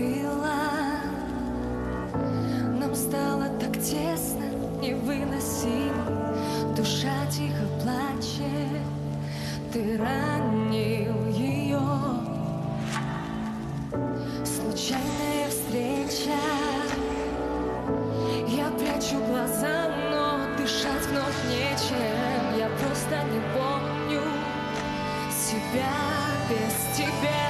застыла. Нам стало так тесно, невыносимо. Душа тихо плачет, ты ранил ее. Случайная встреча, я прячу глаза, но дышать вновь нечем. Я просто не помню себя без тебя.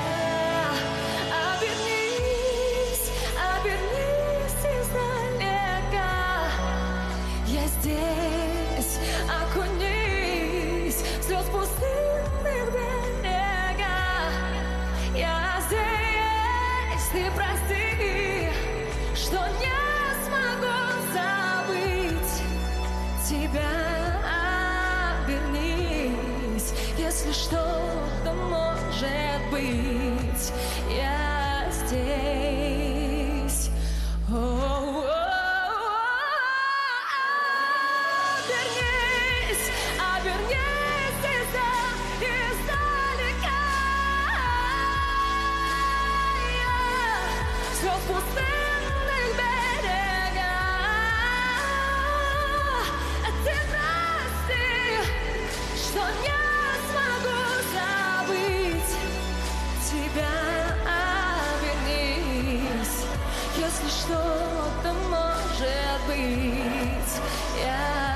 Обернись, обернись издалека. Я здесь, окунись в слез пустынных берега. Я здесь, ты прости, что не смогу забыть тебя. Обернись, если что-то может быть, я здесь. Обернись, обернись издалека. Слез пустынных берега. Ты прости, что не смогу забыть тебя. Обернись, если что-то может быть, я